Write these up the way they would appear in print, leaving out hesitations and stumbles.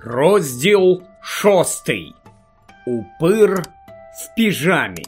Розділ 6. Упир в піжамі.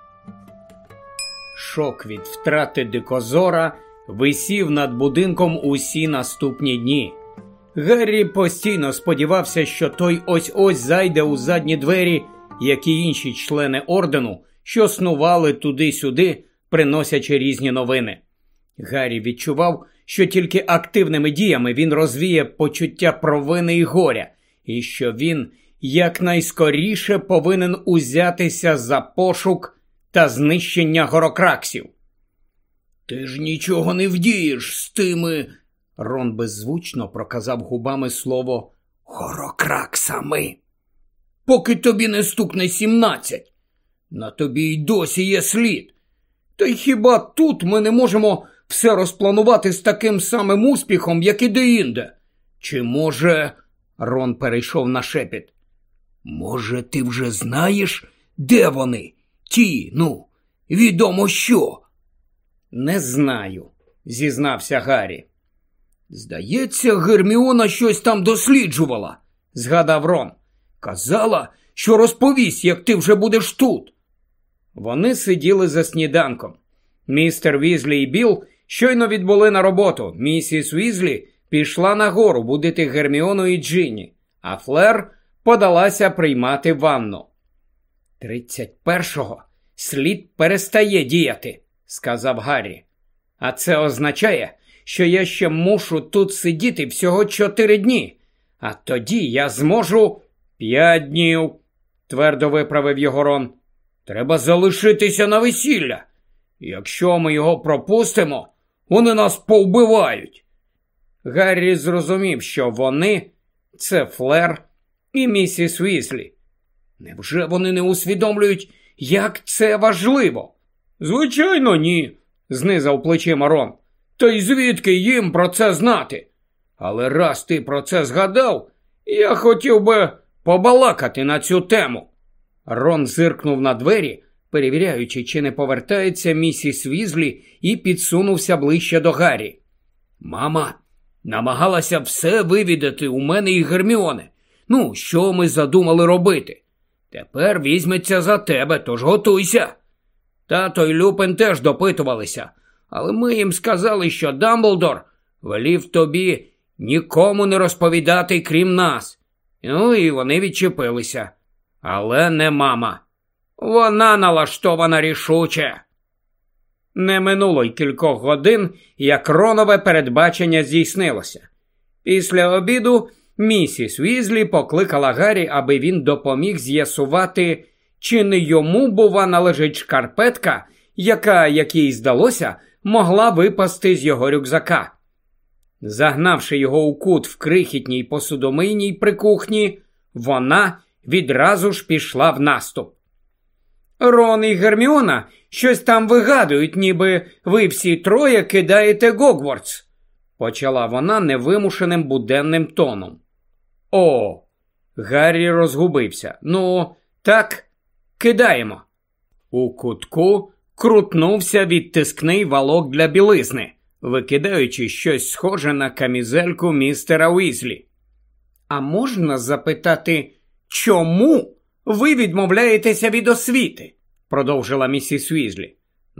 Шок від втрати дикозора висів над будинком усі наступні дні. Гаррі постійно сподівався, що той ось-ось зайде у задні двері, як і інші члени ордену, що снували туди-сюди, приносячи різні новини. Гаррі відчував, що тільки активними діями він розвіє почуття провини і горя, і що він якнайскоріше повинен узятися за пошук та знищення горокраксів. «Ти ж нічого не вдієш з тими...» Рон беззвучно проказав губами слово «горокраксами». «Поки тобі не стукне 17. На тобі й досі є слід. Та й хіба тут ми не можемо все розпланувати з таким самим успіхом, як і деінде? Чи може...» Рон перейшов на шепіт. «Може, ти вже знаєш, де вони? Ті, відомо що?» «Не знаю», – зізнався Гаррі. «Здається, Герміона щось там досліджувала», – згадав Рон. «Казала, що розповість, як ти вже будеш тут». Вони сиділи за сніданком. Містер Візлі і Білл щойно відбули на роботу. Місіс Візлі пішла нагору будити Герміону і Джинні, а Флер подалася приймати ванну. 31-го слід перестає діяти, сказав Гаррі. А це означає, що я ще мушу тут сидіти всього 4 дні. А тоді я зможу 5 днів, твердо виправив його Рон. Треба залишитися на весілля. Якщо ми його пропустимо, вони нас повбивають. Гаррі зрозумів, що вони – це Флер і місіс Візлі. Невже вони не усвідомлюють, як це важливо? Звичайно, ні, знизав плечима Рон. Та й звідки їм про це знати? Але раз ти про це згадав, я хотів би побалакати на цю тему. Рон зиркнув на двері, перевіряючи, чи не повертається місіс Візлі, і підсунувся ближче до Гаррі. Мама намагалася все вивідати у мене і Герміони. Що ми задумали робити? Тепер візьметься за тебе, тож готуйся. Тато й Люпин теж допитувалися, але ми їм сказали, що Дамблдор велів тобі нікому не розповідати, крім нас. І вони відчепилися. Але не мама. Вона налаштована рішуче. Не минуло й кількох годин, як Ронове передбачення здійснилося. Після обіду місіс Візлі покликала Гаррі, аби він допоміг з'ясувати, чи не йому, бува, належить шкарпетка, яка, як їй здалося, могла випасти з його рюкзака. Загнавши його у кут в крихітній посудомийній при кухні, вона відразу ж пішла в наступ. Рон і Герміона щось там вигадують, ніби ви всі троє кидаєте Гогвартс, почала вона невимушеним буденним тоном. О, Гаррі розгубився. Так, кидаємо. У кутку крутнувся відтискний валок для білизни, викидаючи щось схоже на камізельку містера Уізлі. А можна запитати, чому ви відмовляєтеся від освіти? Продовжила місіс Візлі.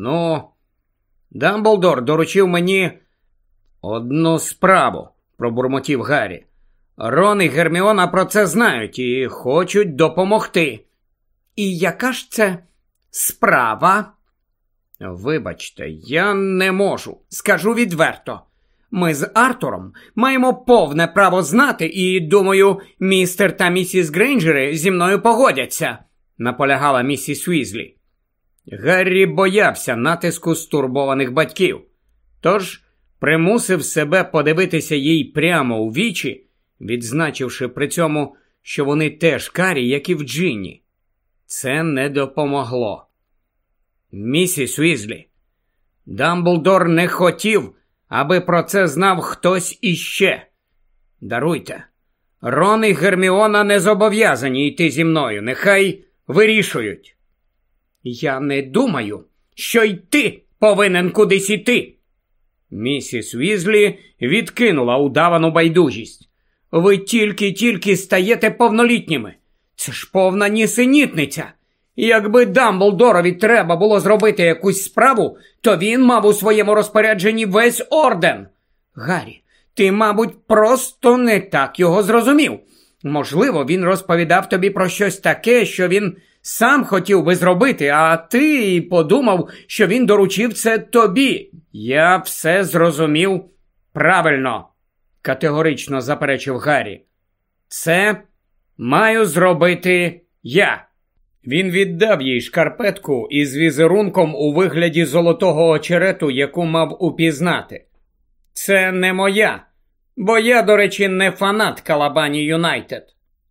Дамблдор доручив мені одну справу, пробурмотів Гаррі. Рон і Герміона про це знають і хочуть допомогти. І яка ж це справа? Вибачте, я не можу. Скажу відверто. Ми з Артуром маємо повне право знати і, думаю, містер та місіс Грейнджери зі мною погодяться, наполягала місіс Візлі. Гаррі боявся натиску стурбованих батьків, тож примусив себе подивитися їй прямо у вічі, відзначивши при цьому, що вони теж карі, як і в Джинні. Це не допомогло. Місіс Візлі, Дамблдор не хотів, аби про це знав хтось іще. Даруйте, Рон і Герміона не зобов'язані йти зі мною, нехай вирішують. Я не думаю, що й ти повинен кудись іти. Місіс Візлі відкинула удавану байдужість. Ви тільки-тільки стаєте повнолітніми. Це ж повна нісенітниця. Якби Дамблдорові треба було зробити якусь справу, то він мав у своєму розпорядженні весь орден. Гаррі, ти, мабуть, просто не так його зрозумів. Можливо, він розповідав тобі про щось таке, що він сам хотів би зробити, а ти подумав, що він доручив це тобі. Я все зрозумів правильно, категорично заперечив Гаррі. Це маю зробити я. Він віддав їй шкарпетку із візерунком у вигляді золотого очерету, яку мав упізнати. Це не моя, бо я, до речі, не фанат Калабані Юнайтед.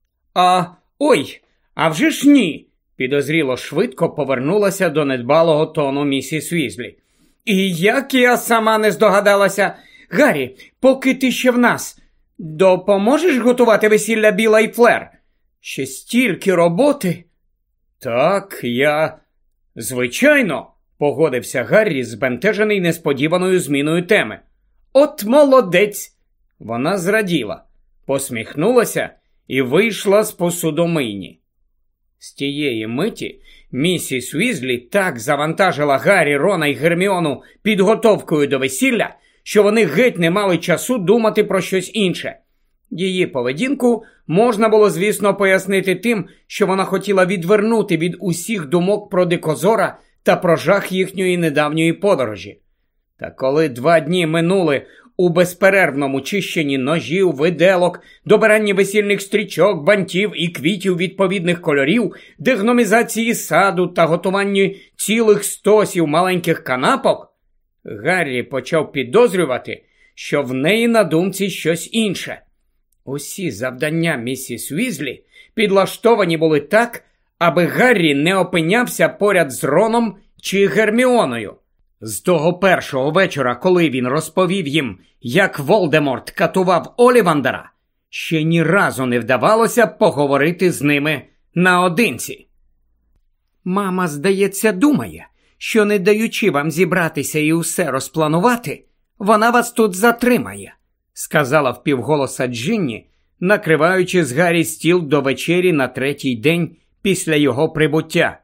А вже ж ні, підозріло швидко повернулася до недбалого тону місіс Візлі. І як я сама не здогадалася. Гаррі, поки ти ще в нас, допоможеш готувати весілля Біла і Флер? Ще стільки роботи. Так, звичайно, погодився Гаррі, збентежений несподіваною зміною теми. От молодець! Вона зраділа, посміхнулася і вийшла з посудомийні. З тієї миті місіс Візлі так завантажила Гаррі, Рона і Герміону підготовкою до весілля, що вони геть не мали часу думати про щось інше. Її поведінку можна було, звісно, пояснити тим, що вона хотіла відвернути від усіх думок про Дикозора та про жах їхньої недавньої подорожі. Та коли 2 дні минули у безперервному чищенні ножів, виделок, добиранні весільних стрічок, бантів і квітів відповідних кольорів, дегномізації саду та готуванні цілих стосів маленьких канапок, Гаррі почав підозрювати, що в неї на думці щось інше. Усі завдання місіс Візлі підлаштовані були так, аби Гаррі не опинявся поряд з Роном чи Герміоною. З того першого вечора, коли він розповів їм, як Волдеморт катував Олівандера, ще ні разу не вдавалося поговорити з ними наодинці. «Мама, здається, думає, що не даючи вам зібратися і усе розпланувати, вона вас тут затримає», сказала впівголоса Джинні, накриваючи з Гаррі стіл до вечері на 3-й день після його прибуття.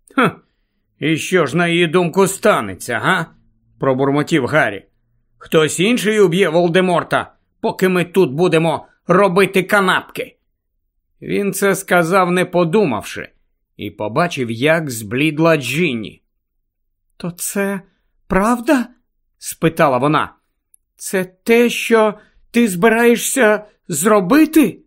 «І що ж на її думку станеться, га?» – пробурмотів Гаррі. «Хтось інший уб'є Волдеморта, поки ми тут будемо робити канапки». Він це сказав, не подумавши, і побачив, як зблідла Джинні. «То це правда?» – спитала вона. «Це те, що ти збираєшся зробити?»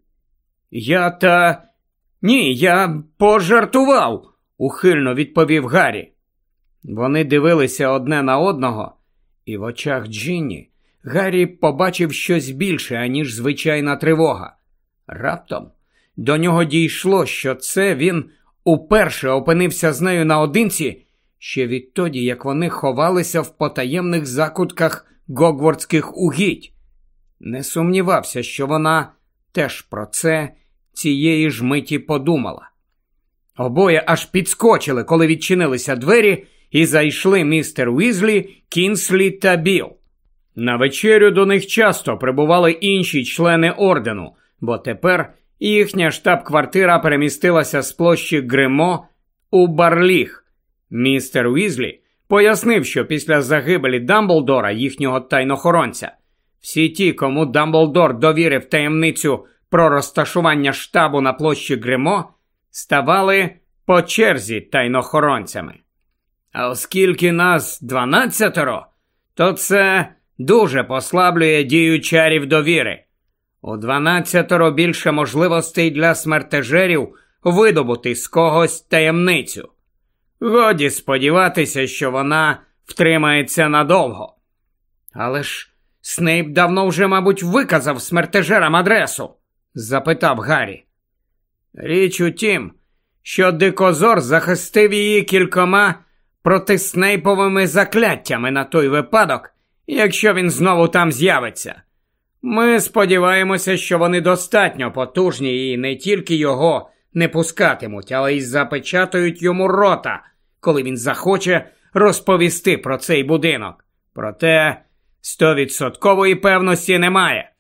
Ні, я пожартував», – ухильно відповів Гаррі. Вони дивилися одне на одного, і в очах Джинні Гаррі побачив щось більше, аніж звичайна тривога. Раптом до нього дійшло, що це він уперше опинився з нею наодинці ще відтоді, як вони ховалися в потаємних закутках гогвартських угідь. Не сумнівався, що вона теж про це цієї ж миті подумала. Обоє аж підскочили, коли відчинилися двері, і зайшли містер Уізлі, Кінслі та Біл. На вечерю до них часто прибували інші члени ордену, бо тепер їхня штаб-квартира перемістилася з площі Гримо у Барліг. Містер Уізлі пояснив, що після загибелі Дамблдора, їхнього тайнохоронця, всі ті, кому Дамблдор довірив таємницю про розташування штабу на площі Гримо, ставали по черзі тайнохоронцями. А оскільки нас 12, то це дуже послаблює дію чарів довіри. У 12 більше можливостей для смертежерів видобути з когось таємницю. Годі сподіватися, що вона втримається надовго. Але ж Снейп давно вже, мабуть, виказав смертежерам адресу, запитав Гаррі. Річ у тім, що Дикозор захистив її кількома протиснейповими закляттями на той випадок, якщо він знову там з'явиться. Ми сподіваємося, що вони достатньо потужні і не тільки його не пускатимуть, але й запечатають йому рота, коли він захоче розповісти про цей будинок. Проте 100% певності немає.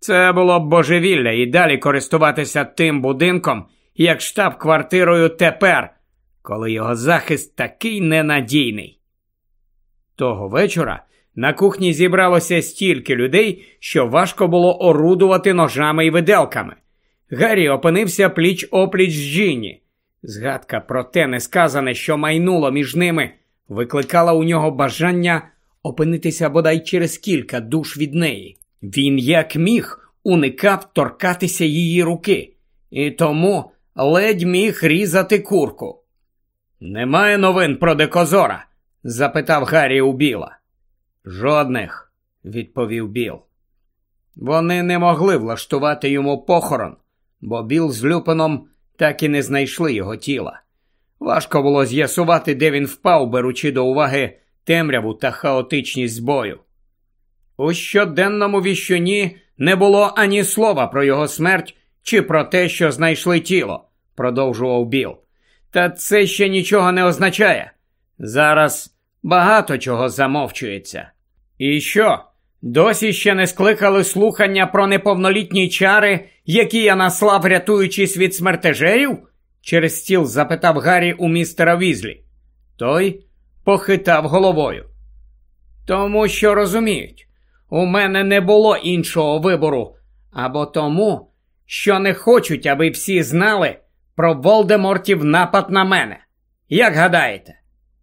Це було б божевілля і далі користуватися тим будинком, як штаб-квартирою тепер, коли його захист такий ненадійний. Того вечора на кухні зібралося стільки людей, що важко було орудувати ножами і виделками. Гаррі опинився пліч-опліч з Джинні. Згадка про те несказане, що майнуло між ними, викликала у нього бажання опинитися бодай через кілька душ від неї. Він як міг уникав торкатися її руки, і тому ледь міг різати курку. «Немає новин про Дикозора?» – запитав Гаррі у Біла. «Жодних», – відповів Біл. Вони не могли влаштувати йому похорон, бо Біл з Люпином так і не знайшли його тіла. Важко було з'ясувати, де він впав, беручи до уваги темряву та хаотичність бою. У щоденному віщуні не було ані слова про його смерть чи про те, що знайшли тіло, продовжував Біл. Та це ще нічого не означає. Зараз багато чого замовчується. І що? Досі ще не скликали слухання про неповнолітні чари, які я наслав, рятуючись від смертежерів? Через стіл запитав Гаррі у містера Візлі. Той похитав головою. Тому що розуміють, у мене не було іншого вибору, або тому, що не хочуть, аби всі знали про Волдемортів напад на мене. Як гадаєте?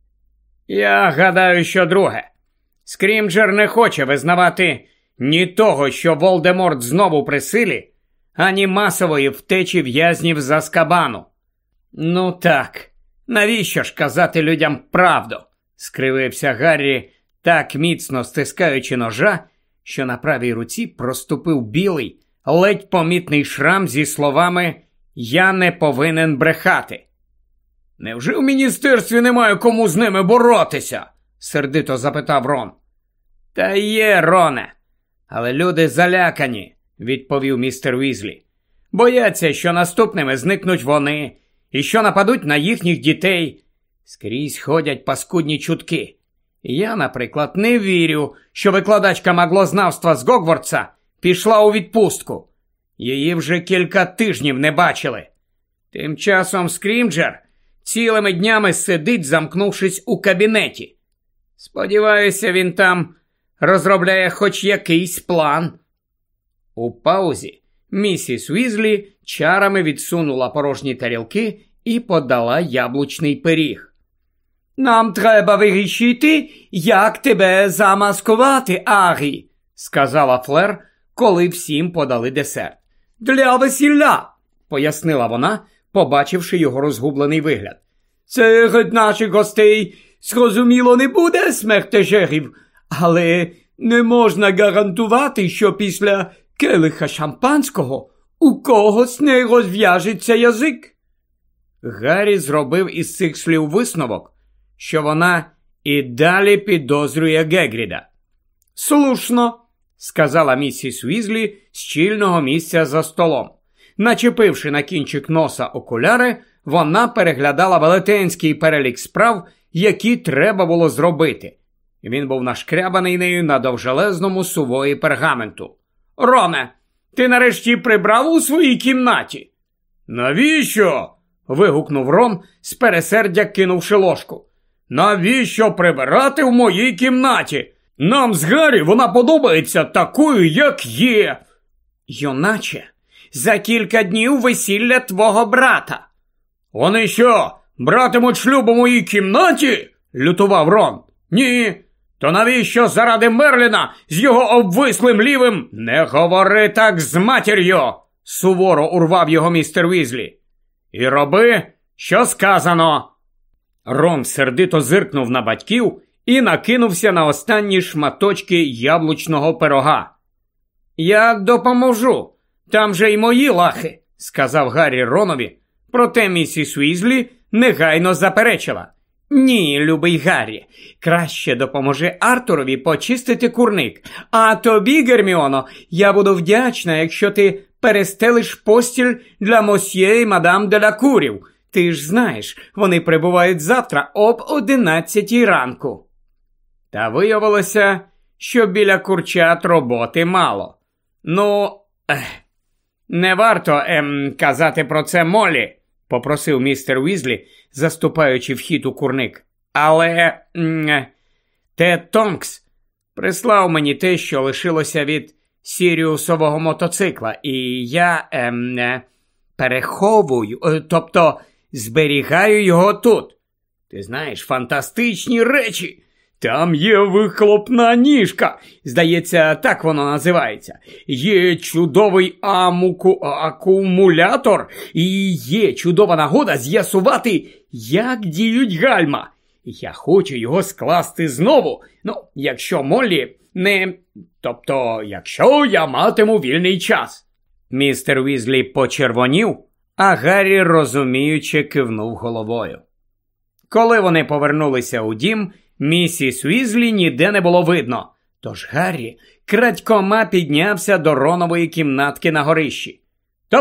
Я гадаю, що друге. Скрімджер не хоче визнавати ні того, що Волдеморт знову при силі, ані масової втечі в'язнів з Азкабану. Ну так, навіщо ж казати людям правду? Скривився Гаррі, так міцно стискаючи ножа, що на правій руці проступив білий, ледь помітний шрам зі словами «Я не повинен брехати». «Невже в міністерстві немає кому з ними боротися?» – сердито запитав Рон. «Та є, Роне, але люди залякані», – відповів містер Візлі. «Бояться, що наступними зникнуть вони, і що нападуть на їхніх дітей. Скрізь ходять паскудні чутки. Я, наприклад, не вірю, що викладачка маглознавства з Гогвартса пішла у відпустку. Її вже кілька тижнів не бачили. Тим часом Скрімджер цілими днями сидить, замкнувшись у кабінеті. Сподіваюся, він там розробляє хоч якийсь план». У паузі місіс Візлі чарами відсунула порожні тарілки і подала яблучний пиріг. «Нам треба вирішити, як тебе замаскувати, Арі», – сказала Флер, коли всім подали десерт. «Для весілля», – пояснила вона, побачивши його розгублений вигляд. «Серед наших гостей, зрозуміло, не буде смертежерів, але не можна гарантувати, що після келиха шампанського у когось не розв'яжеться язик». Гаррі зробив із цих слів висновок, що вона і далі підозрює Гегріда. «Слушно», – сказала місіс Візлі з чільного місця за столом. Начепивши на кінчик носа окуляри, вона переглядала велетенський перелік справ, які треба було зробити. Він був нашкрябаний нею на довжелезному сувої пергаменту. «Роне, ти нарешті прибрав у своїй кімнаті?» «Навіщо?» – вигукнув Рон, з пересердя кинувши ложку. «Навіщо прибирати в моїй кімнаті? Нам з Гаррі вона подобається такою, як є!» «Юначе, за кілька днів весілля твого брата». «Вони що, братимуть шлюб у моїй кімнаті?» – лютував Рон. «Ні, то навіщо заради Мерліна з його обвислим лівим?» «Не говори так з матір'ю!» – суворо урвав його містер Візлі. «І роби, що сказано!» Рон сердито зиркнув на батьків і накинувся на останні шматочки яблучного пирога. «Я допоможу, там же й мої лахи», – сказав Гаррі Ронові, проте місіс Візлі негайно заперечила. «Ні, любий Гаррі, краще допоможи Артурові почистити курник, а тобі, Герміоно, я буду вдячна, якщо ти перестелиш постіль для мосьє і мадам де ла Курів. Ти ж знаєш, вони прибувають завтра об 11 ранку». Та виявилося, що біля курчат роботи мало. «Ну, Не варто, казати про це Моллі, попросив містер Уізлі, заступаючи в хід у курник. Але Тед Тонкс прислав мені те, що лишилося від Сіріусового мотоцикла, і я переховую, тобто зберігаю його тут. Ти знаєш, фантастичні речі. Там є вихлопна ніжка, здається, так воно називається. Є чудовий акумулятор і є чудова нагода з'ясувати, як діють гальма. Я хочу його скласти знову, якщо Моллі не... Тобто, якщо я матиму вільний час. Містер Уізлі почервонів, а Гаррі розуміюче кивнув головою. Коли вони повернулися у дім, місіс Уізлі ніде не було видно, тож Гаррі крадькома піднявся до Ронової кімнатки на горищі. «Та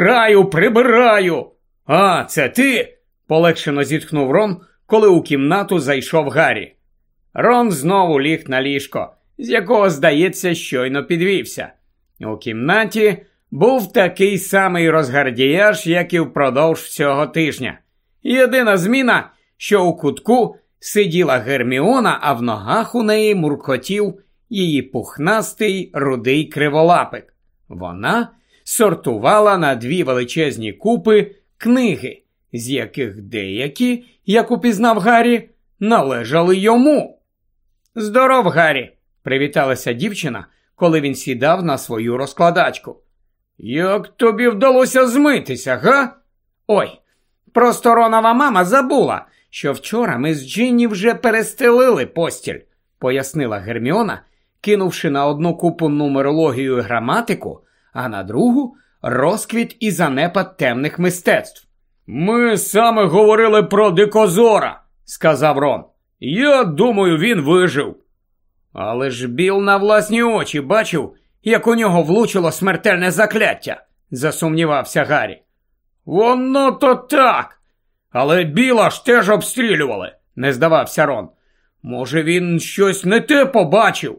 прибираю!» «А, це ти?» – полегшено зітхнув Рон, коли у кімнату зайшов Гаррі. Рон знову ліг на ліжко, з якого, здається, щойно підвівся. У кімнаті був такий самий розгардіяж, як і впродовж всього тижня. Єдина зміна, що у кутку сиділа Герміона, а в ногах у неї муркотів її пухнастий рудий криволапик. Вона сортувала на дві величезні купи книги, з яких деякі, як упізнав Гаррі, належали йому. «Здоров, Гаррі!» – привіталася дівчина, коли він сідав на свою розкладачку. «Як тобі вдалося змитися, га?» «Ой, просто Ронова мама забула, що вчора ми з Джинні вже перестелили постіль», – пояснила Герміона, кинувши на одну купу нумерологію і граматику, а на другу – розквіт і занепад темних мистецтв. «Ми саме говорили про дикозора», – сказав Рон. «Я думаю, він вижив». «Але ж Біл на власні очі бачив, як у нього влучило смертельне закляття», – засумнівався Гаррі. «Воно то так. Але Біла ж теж обстрілювали», – не здавався Рон. «Може, він щось не те побачив?»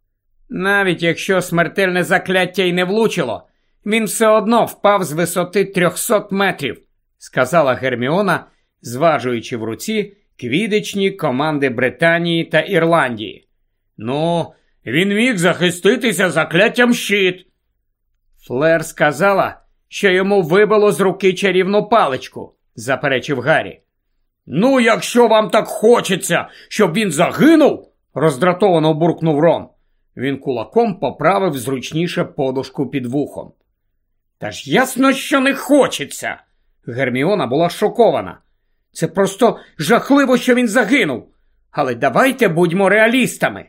«Навіть якщо смертельне закляття й не влучило, він все одно впав з висоти 300 метрів», – сказала Герміона, зважуючи в руці квіддичні команди Британії та Ірландії. «Ну, він міг захиститися закляттям щит». «Флер сказала, що йому вибило з руки чарівну паличку», – заперечив Гаррі. «Ну, якщо вам так хочеться, щоб він загинув», – роздратовано буркнув Рон. Він кулаком поправив зручніше подушку під вухом. «Та ж ясно, що не хочеться!» Герміона була шокована. «Це просто жахливо, що він загинув. Але давайте будьмо реалістами».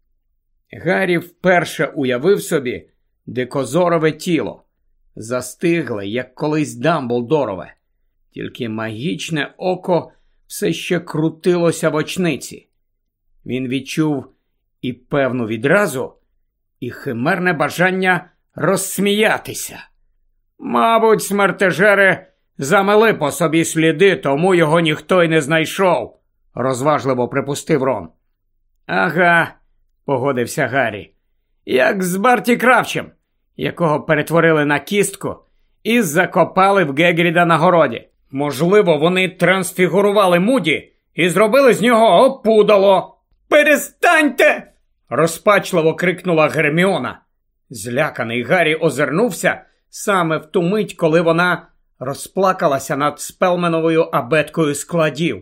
Гаррі вперше уявив собі дикозорове тіло. Застигле, як колись Дамблдорове. Тільки магічне око все ще крутилося в очниці. Він відчув і певну відразу, і химерне бажання розсміятися. «Мабуть, смертежери замели по собі сліди, тому його ніхто й не знайшов», – розважливо припустив Рон. «Ага», – погодився Гаррі, – «як з Барті Кравчем, якого перетворили на кістку і закопали в Гегріда на городі. Можливо, вони трансфігурували Муді і зробили з нього опудало». «Перестаньте!» – розпачливо крикнула Герміона. Зляканий Гаррі озирнувся саме в ту мить, коли вона розплакалася над Спелменовою абеткою складів.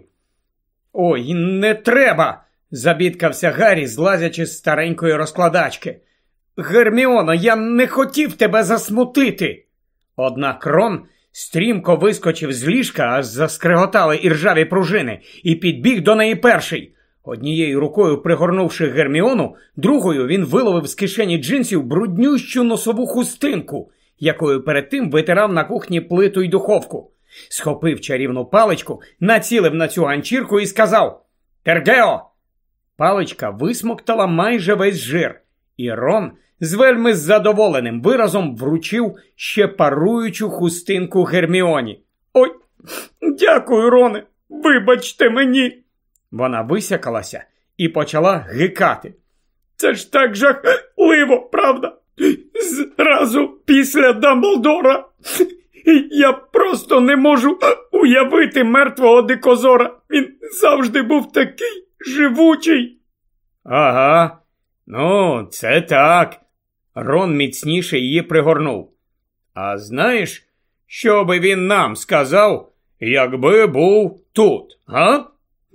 «Ой, не треба!» – забідкався Гаррі, злазячи з старенької розкладачки. «Герміоно, я не хотів тебе засмутити!» Однак Рон стрімко вискочив з ліжка, аж заскриготали іржаві пружини, і підбіг до неї перший. Однією рукою пригорнувши Герміону, другою він виловив з кишені джинсів бруднющу носову хустинку, якою перед тим витирав на кухні плиту й духовку. Схопив чарівну паличку, націлив на цю ганчірку і сказав «Тергео!». Паличка висмоктала майже весь жир, і Рон з вельми задоволеним виразом вручив ще паруючу хустинку Герміоні. «Ой, дякую, Роне, вибачте мені!» Вона висякалася і почала гикати. «Це ж так жахливо, правда? Зразу після Дамблдора. Я просто не можу уявити мертвого дикозора. Він завжди був такий живучий. Ага, ну, це так. Рон міцніше її пригорнув. А знаєш, що би він нам сказав, якби був тут, га?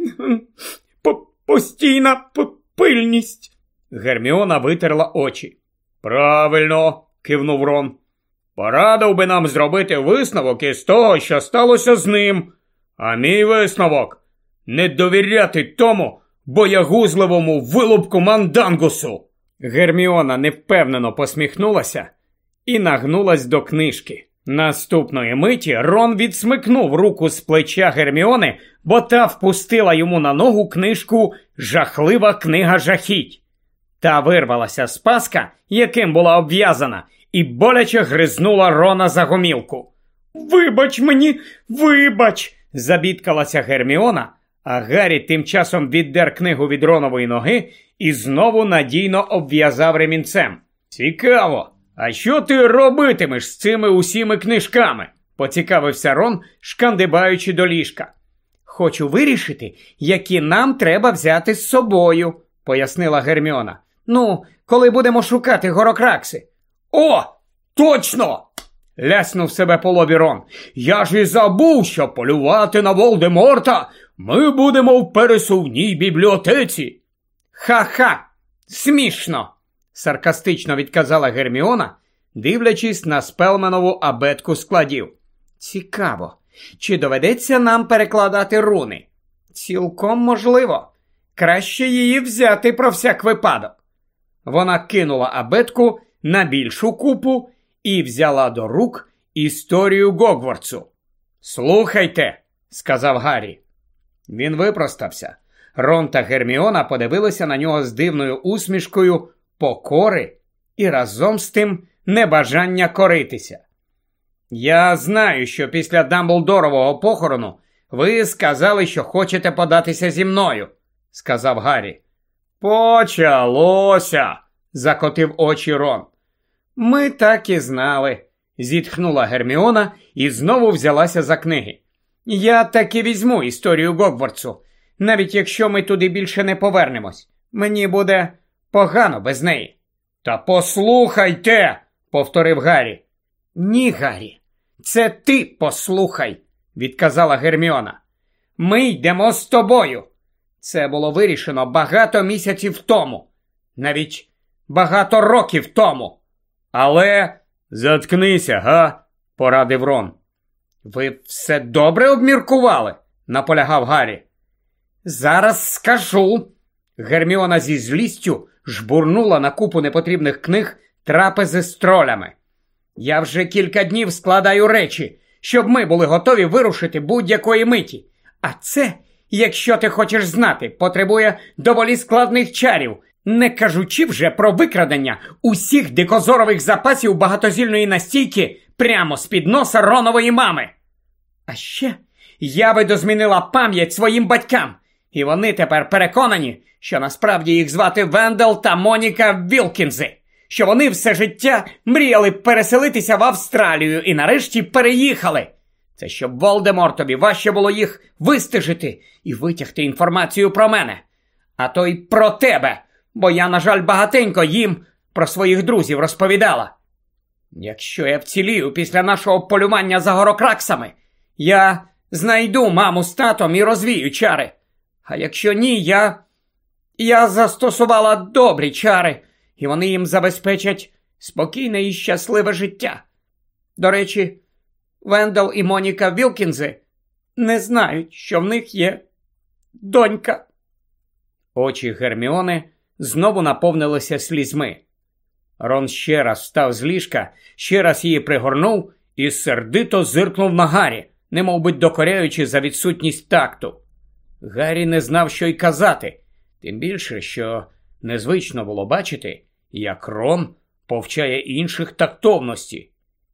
Постійна пильність. Герміона витерла очі. Правильно, кивнув Рон. Порадив би нам зробити висновок із того, що сталося з ним. А мій висновок – не довіряти тому боягузливому вилупку Мандангусу. Герміона невпевнено посміхнулася і нагнулась до книжки. Наступної миті Рон відсмикнув руку з плеча Герміони, бо та впустила йому на ногу книжку «Жахлива книга жахіть». Та вирвалася з паска, яким була обв'язана, і боляче гризнула Рона за гомілку. «Вибач мені, вибач!» – забідкалася Герміона, а Гаррі тим часом віддер книгу від Ронової ноги і знову надійно обв'язав ремінцем. «Цікаво, а що ти робитимеш з цими усіми книжками?» – поцікавився Рон, шкандибаючи до ліжка. «Хочу вирішити, які нам треба взяти з собою», – пояснила Герміона. «Ну, коли будемо шукати горокракси». «О, точно!» – ляснув себе по лобі Рон. «Я ж і забув, що полювати на Волдеморта ми будемо в пересувній бібліотеці». «Ха-ха! Смішно!» – саркастично відказала Герміона, дивлячись на Спелманову абетку складів. «Цікаво, чи доведеться нам перекладати руни?» «Цілком можливо. Краще її взяти про всяк випадок». Вона кинула абетку на більшу купу і взяла до рук історію Гогвартсу. «Слухайте», – сказав Гаррі. Він випростався. Рон та Герміона подивилися на нього з дивною усмішкою покори і разом з тим небажання коритися. «Я знаю, що після Дамблдорового похорону ви сказали, що хочете податися зі мною», – сказав Гаррі. «Почалося», – закотив очі Рон. «Ми так і знали», – зітхнула Герміона і знову взялася за книги. «Я так і візьму історію Гогвартсу, навіть якщо ми туди більше не повернемось. Мені буде погано без неї». «Та послухайте», – повторив Гаррі. «Ні, Гаррі, це ти послухай», – відказала Герміона. «Ми йдемо з тобою. Це було вирішено багато місяців тому, навіть багато років тому. Але...» «Заткнися, га?» – порадив Рон. «Ви все добре обміркували?» – наполягав Гаррі. «Зараз скажу». Герміона зі злістю жбурнула на купу непотрібних книг трапези з тролями. «Я вже кілька днів складаю речі, щоб ми були готові вирушити будь-якої миті. А це, якщо ти хочеш знати, потребує доволі складних чарів, не кажучи вже про викрадення усіх дикозорових запасів багатозільної настійки прямо з-під носа Ронової мами. А ще я видозмінила пам'ять своїм батькам, і вони тепер переконані, що насправді їх звати Вендел та Моніка Вілкінзи, що вони все життя мріяли переселитися в Австралію і нарешті переїхали. Це щоб Волдемортові важче було їх вистежити і витягти інформацію про мене. А то й про тебе, бо я, на жаль, багатенько їм про своїх друзів розповідала. Якщо я вцілію після нашого полювання за горокраксами, я знайду маму з татом і розвію чари. А якщо ні, я застосувала добрі чари, і вони їм забезпечать спокійне і щасливе життя. До речі, Вендел і Моніка Вілкінзи не знають, що в них є донька». Очі Герміони знову наповнилися слізьми. Рон ще раз встав з ліжка, ще раз її пригорнув і сердито зиркнув на Гаррі, немовби докоряючи за відсутність такту. Гаррі не знав, що й казати, тим більше, що незвично було бачити, як Рон повчає інших тактовності.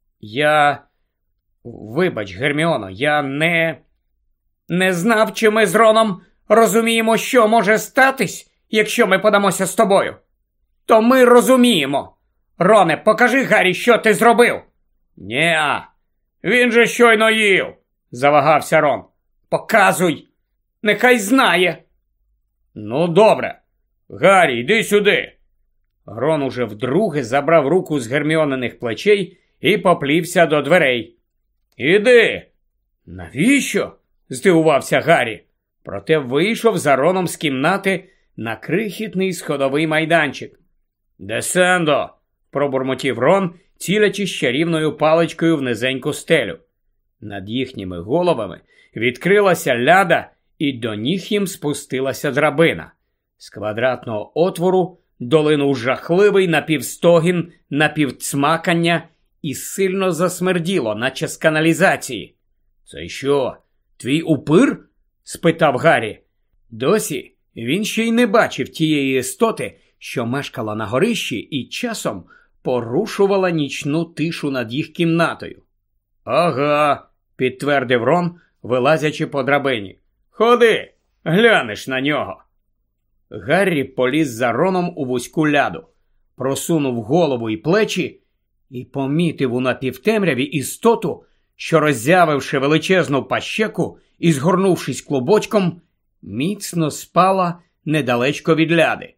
Вибач, Герміоно, я не знав, чи ми з Роном розуміємо, що може статись, якщо ми подамося з тобою. То ми розуміємо. Роне, покажи Гаррі, що ти зробив. Нє-а, він же щойно їв, завагався Рон. Показуй, нехай знає. Ну, добре. Гаррі, йди сюди. Рон уже вдруге забрав руку з Герміониних плечей і поплівся до дверей. Іди. Навіщо? Здивувався Гаррі. Проте вийшов за Роном з кімнати на крихітний сходовий майданчик. Десендо, пробурмотів Рон, цілячи чарівною паличкою в низеньку стелю. Над їхніми головами відкрилася ляда, і до ніг їм спустилася драбина. З квадратного отвору долинув жахливий напівстогін, напівцмакання і сильно засмерділо, наче з каналізації. «Це що, твій упир?» – спитав Гаррі. Досі він ще й не бачив тієї істоти, що мешкала на горищі і часом порушувала нічну тишу над їх кімнатою. «Ага», – підтвердив Рон, вилазячи по драбині. «Ходи, глянеш на нього». Гаррі поліз за Роном у вузьку ляду, просунув голову і плечі і помітив у напівтемряві істоту, що, роззявивши величезну пащеку і згорнувшись клубочком, міцно спала недалечко від ляди.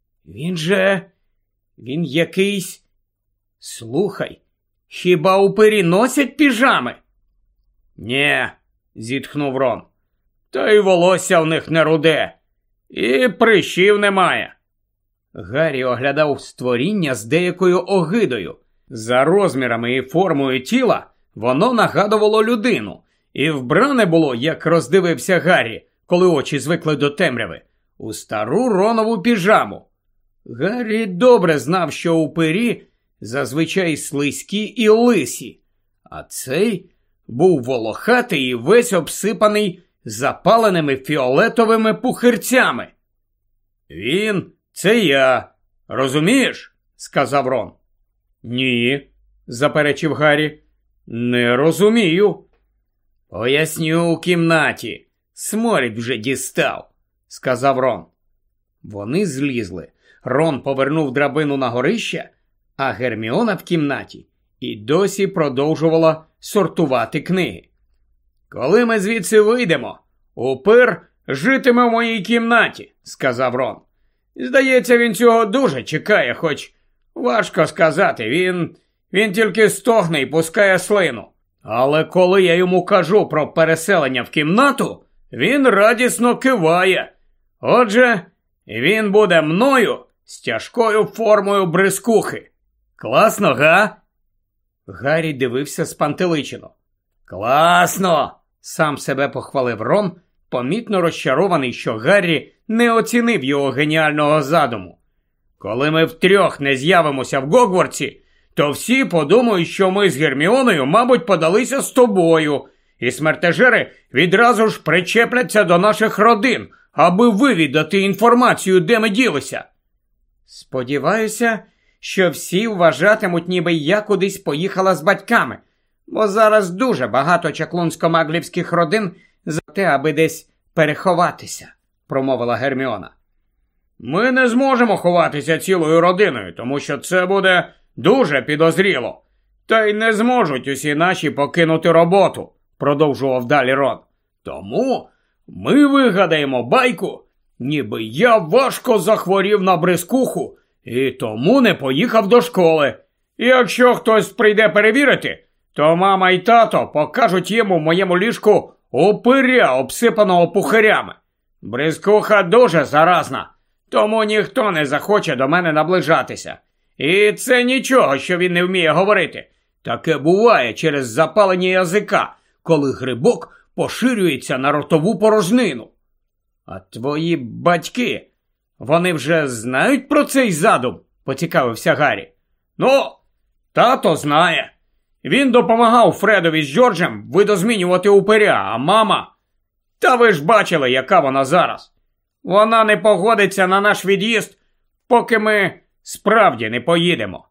Він якийсь... Слухай, хіба упирі носять піжами? Нє, зітхнув Рон. Та й волосся в них не руде. І прищів немає. Гаррі оглядав створіння з деякою огидою. За розмірами і формою тіла воно нагадувало людину. І вбране було, як роздивився Гаррі, коли очі звикли до темряви, у стару Ронову піжаму. Гаррі добре знав, що упирі зазвичай слизькі і лисі, а цей був волохатий і весь обсипаний запаленими фіолетовими пухирцями. «Він – це я, розумієш?» – сказав Рон. «Ні», – заперечив Гаррі, – «не розумію». «Поясню у кімнаті, сморід вже дістав», – сказав Рон. Вони злізли. Рон повернув драбину на горище, а Герміона в кімнаті і досі продовжувала сортувати книги. «Коли ми звідси вийдемо, упир житиме в моїй кімнаті», – сказав Рон. «Здається, він цього дуже чекає, хоч важко сказати, він тільки стогне і пускає слину. Але коли я йому кажу про переселення в кімнату, він радісно киває. Отже, він буде мною з тяжкою формою бризкухи. Класно, га?» Гаррі дивився спантеличено. «Класно!» – сам себе похвалив Рон, помітно розчарований, що Гаррі не оцінив його геніального задуму. «Коли ми втрьох не з'явимося в Гогвартсі, то всі подумають, що ми з Герміоною, мабуть, подалися з тобою, і смертежери відразу ж причепляться до наших родин, аби вивідати інформацію, де ми ділися». «Сподіваюся, що всі вважатимуть, ніби я кудись поїхала з батьками, бо зараз дуже багато чаклунсько-маглівських родин за те, аби десь переховатися», – промовила Герміона. «Ми не зможемо ховатися цілою родиною, тому що це буде дуже підозріло. Та й не зможуть усі наші покинути роботу», – продовжував далі Рон. «Тому ми вигадаємо байку, ніби я важко захворів на бризкуху і тому не поїхав до школи. І якщо хтось прийде перевірити, то мама і тато покажуть йому в моєму ліжку упиря, обсипаного пухирями. Бризкуха дуже заразна, тому ніхто не захоче до мене наближатися. І це нічого, що він не вміє говорити. Таке буває через запалення язика, коли грибок поширюється на ротову порожнину. А твої батьки, вони вже знають про цей задум?» – поцікавився Гаррі. «Ну, тато знає. Він допомагав Фредові з Джорджем видозмінювати упиря, а мама... Та ви ж бачили, яка вона зараз. Вона не погодиться на наш від'їзд, поки ми справді не поїдемо».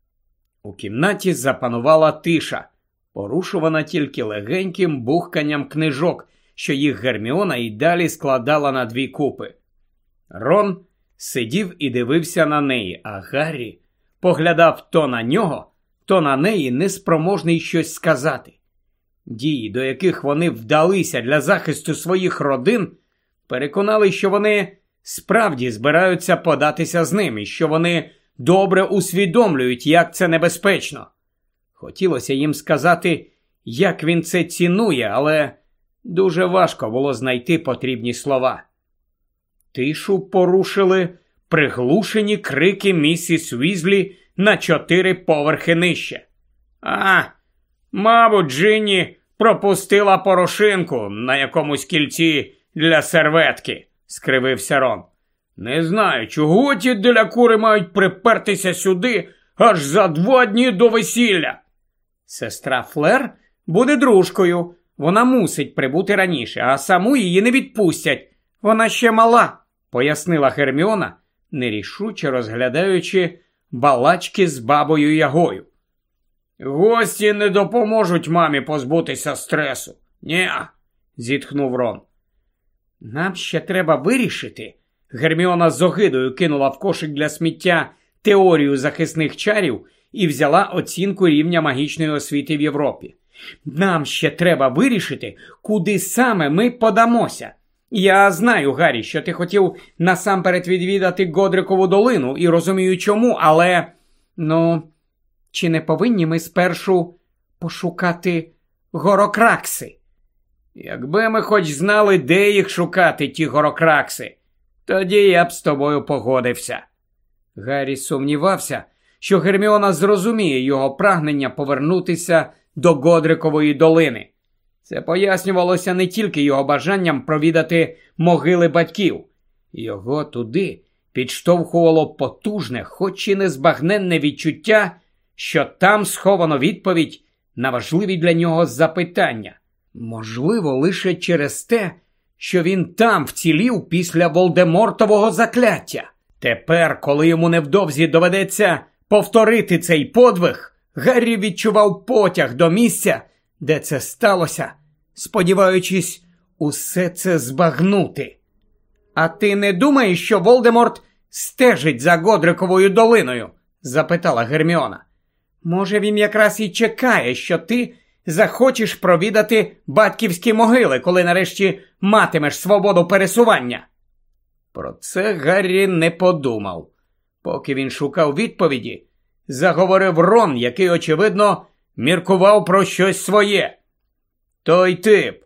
У кімнаті запанувала тиша, порушувана тільки легеньким бухканням книжок, що їх Герміона й далі складала на дві купи. Рон сидів і дивився на неї, а Гаррі поглядав то на нього, то на неї, неспроможний щось сказати. Дії, до яких вони вдалися для захисту своїх родин, переконали, що вони справді збираються податися з ним і що вони добре усвідомлюють, як це небезпечно. Хотілося їм сказати, як він це цінує, але дуже важко було знайти потрібні слова. Тишу порушили приглушені крики місіс Візлі на 4 поверхи нижче. Мабуть, Джинні пропустила порошинку на якомусь кільці для серветки, скривився Рон. Не знаю, чого ті делякури мають припертися сюди аж за 2 дні до весілля. Сестра Флер буде дружкою. Вона мусить прибути раніше, а саму її не відпустять. Вона ще мала, пояснила Герміона, нерішуче розглядаючи балачки з бабою Ягою. Гості не допоможуть мамі позбутися стресу. Ні-а, зітхнув Рон. Нам ще треба вирішити. Герміона з огидою кинула в кошик для сміття теорію захисних чарів і взяла оцінку рівня магічної освіти в Європі. Нам ще треба вирішити, куди саме ми подамося. Я знаю, Гаррі, що ти хотів насамперед відвідати Годрикову долину і розумію чому, але, чи не повинні ми спершу пошукати горокракси? Якби ми хоч знали, де їх шукати, ті горокракси, тоді я б з тобою погодився. Гаррі сумнівався, що Герміона зрозуміє його прагнення повернутися до Годрикової долини. Це пояснювалося не тільки його бажанням провідати могили батьків. Його туди підштовхувало потужне, хоч і незбагненне відчуття, що там сховано відповідь на важливі для нього запитання. Можливо, лише через те, що він там вцілів після Волдемортового закляття. Тепер, коли йому невдовзі доведеться повторити цей подвиг, Гаррі відчував потяг до місця, де це сталося, сподіваючись усе це збагнути. «А ти не думаєш, що Волдеморт стежить за Годриковою долиною?» – запитала Герміона. «Може, він якраз і чекає, що ти захочеш провідати батьківські могили, коли нарешті матимеш свободу пересування?» Про це Гаррі не подумав. Поки він шукав відповіді, заговорив Рон, який, очевидно, міркував про щось своє. «Той тип,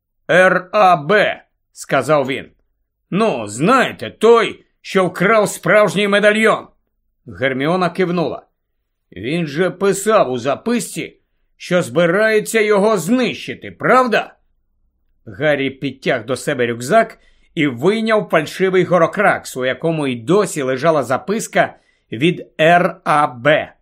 Р.А.Б., – сказав він. Знаєте, той, що вкрав справжній медальйон». Герміона кивнула. «Він же писав у записці, що збирається його знищити, правда?» Гаррі підтяг до себе рюкзак і вийняв фальшивий горокракс, у якому й досі лежала записка від Р.А.Б.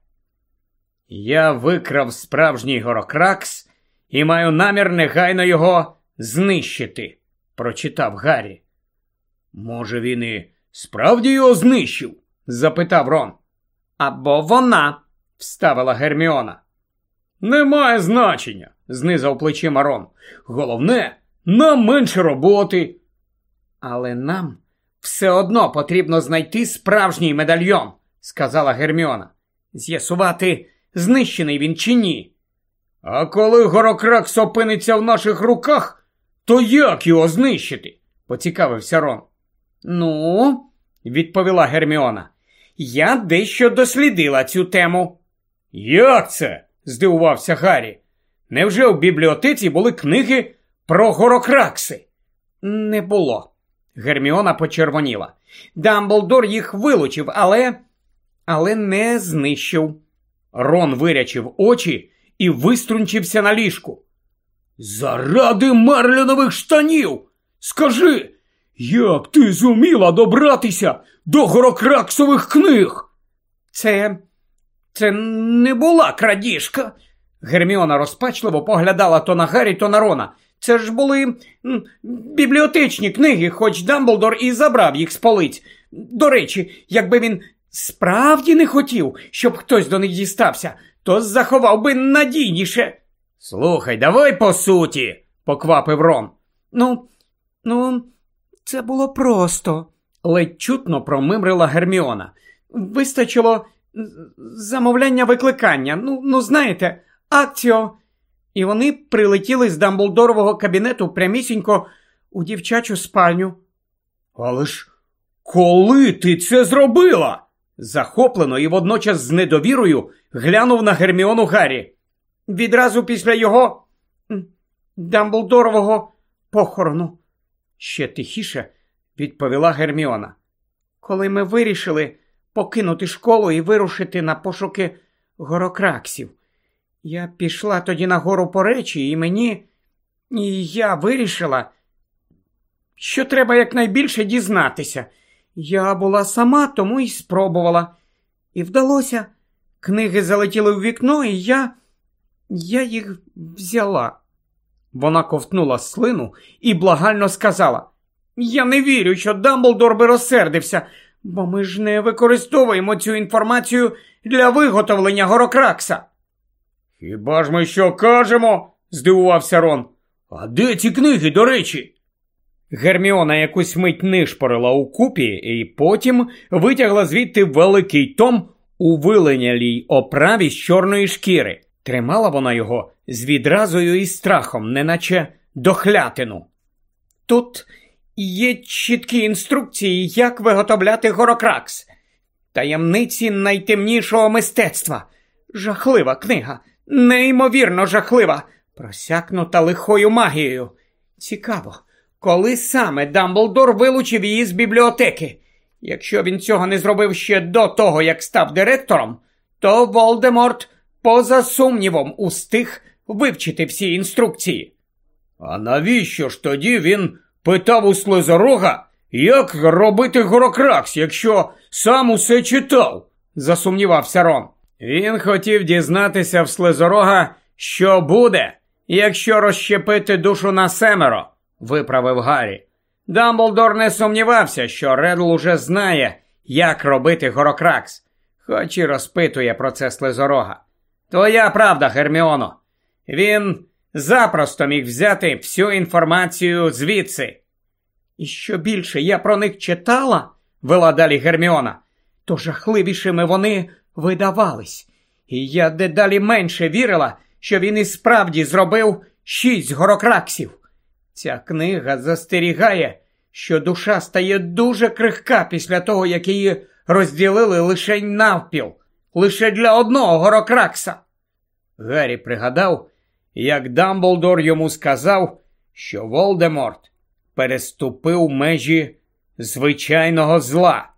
«Я викрав справжній горокракс і маю намір негайно його знищити», – прочитав Гаррі. «Може, він і справді його знищив?» – запитав Рон. «Або вона», – вставила Герміона. «Немає значення», – знизав плечима Рон. «Головне, нам менше роботи». «Але нам все одно потрібно знайти справжній медальйон», – сказала Герміона. «З'ясувати, знищений він чи ні». «А коли горокракс опиниться в наших руках, то як його знищити?» – поцікавився Рон. Відповіла Герміона, я дещо дослідила цю тему. «Як це?» – здивувався Гаррі. «Невже в бібліотеці були книги про горокракси?» «Не було». Герміона почервоніла. «Дамблдор їх вилучив, але не знищив». Рон вирячив очі і виструнчився на ліжку. «Заради марлінових штанів! Скажи, як ти зуміла добратися до горокраксових книг?» Це не була крадіжка. Герміона розпачливо поглядала то на Гаррі, то на Рона. Це ж були бібліотечні книги, хоч Дамблдор і забрав їх з полиць. До речі, якби він справді не хотів, щоб хтось до них дістався, то заховав би надійніше. «Слухай, давай по суті», – поквапив Рон. Це було просто», – ледь чутно промимрила Герміона. «Вистачило замовляння викликання. Ну, знаєте, акціо. І вони прилетіли з Дамблдорового кабінету прямісінько у дівчачу спальню. Але ж коли ти це зробила? Захоплено і водночас з недовірою глянув на Герміону Гаррі. Відразу після його Дамблдорового похорону. Ще тихіше відповіла Герміона. Коли ми вирішили покинути школу і вирушити на пошуки Горокраксів. Я пішла тоді на гору по речі, і я вирішила, що треба якнайбільше дізнатися. Я була сама, тому й спробувала. І вдалося. Книги залетіли в вікно, і я їх взяла. Вона ковтнула слину і благально сказала: «Я не вірю, що Дамблдор би розсердився, бо ми ж не використовуємо цю інформацію для виготовлення Горокракса». «Хіба ж ми що кажемо?» – здивувався Рон. «А де ці книги, до речі?» Герміона якусь мить нишпорила у купі і потім витягла звідти великий том у виленялій оправі з чорної шкіри. Тримала вона його з відразою і страхом, неначе дохлятину. Тут є чіткі інструкції, як виготовляти Горокракс. Таємниці найтемнішого мистецтва. Жахлива книга, неймовірно жахлива, просякнута лихою магією. Цікаво, коли саме Дамблдор вилучив її з бібліотеки? Якщо він цього не зробив ще до того, як став директором, то Волдеморт, поза сумнівом, устиг вивчити всі інструкції. А навіщо ж тоді він питав у Слизорога, як робити Горокракс, якщо сам усе читав? Засумнівався Рон. Він хотів дізнатися в Слизорога, що буде, якщо розщепити душу на 7, виправив Гаррі. Дамблдор не сумнівався, що Реддл уже знає, як робити Горокракс, хоч і розпитує про це Слизорога. Твоя правда, Герміоно. Він запросто міг взяти всю інформацію звідси. І що більше я про них читала, вела далі Герміона, то жахливішими вони видавались. І я дедалі менше вірила, що він і справді зробив 6 Горокраксів. Ця книга застерігає, що душа стає дуже крихка після того, як її розділили лише навпіл, лише для одного Горокракса. Гаррі пригадав, як Дамблдор йому сказав, що Волдеморт переступив межі звичайного зла.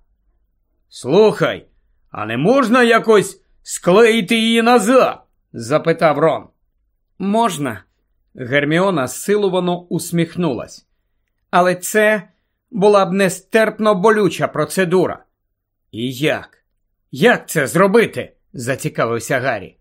«Слухай, а не можна якось склеїти її назад?» – запитав Рон. «Можна». Герміона силувано усміхнулась. «Але це була б нестерпно болюча процедура». «І як? Як це зробити?» – зацікавився Гаррі.